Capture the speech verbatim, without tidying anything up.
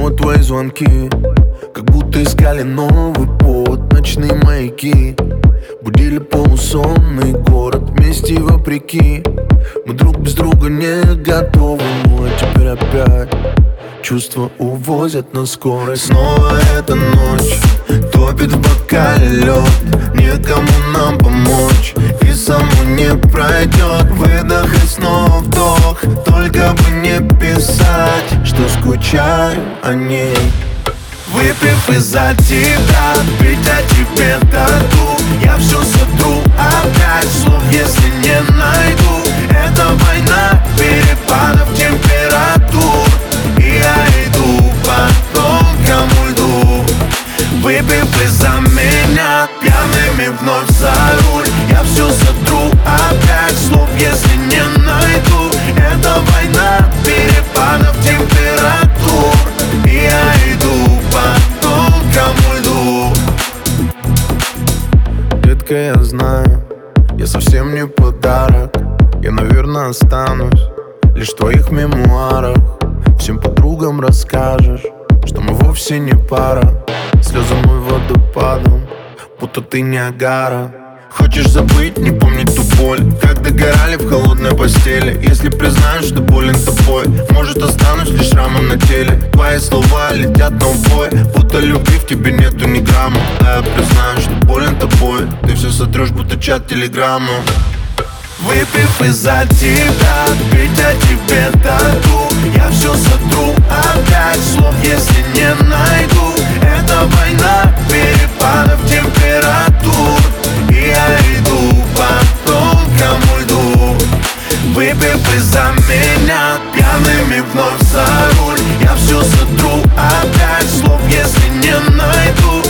снова твои звонки, как будто искали новый повод. Ночные маяки будили полусонный город. Вместе и вопреки мы друг без друга не готовы. Ну а теперь опять чувства увозят на скорость. Снова эта ночь топит в бокале лед. Некому нам помочь, и само не пройдет. Выдох и снова вдох, только бы не писать, что скучаю о ней. Выпив из-за тебя, пить о тебе тату. Я все сотру опять, слов если не найду. Это война перепадов температур, и я иду по тонкому льду. Выпив из-за меня, пьяными вновь за руль. Я все сотру опять, слов если не найду. Это война перепадов температур, и я иду по тонкому льду. Детка, я знаю, я совсем не подарок. Я, наверное, останусь лишь в твоих мемуарах. Всем подругам расскажешь, что мы вовсе не пара. Слезы мой водопадом, будто ты Ниагара. Хочешь забыть, не помнить ту боль, как догорали в холодной постели. Если признаюсь, что болен тобой, может останусь лишь шрамом на теле. Твои слова летят на убой, будто любви в тебе нету ни грамма. Да я признаюсь, что болен тобой, ты все сотрешь, будто чат телеграмму. Выпив из-за тебя, пить о тебе тату. Я все сотру опять, слов если не найду. Это война перепадов температур, и я иду по тонкому льду. Выпив из-за меня, пьяными вновь за руль. Я все сотру опять, слов если не найду.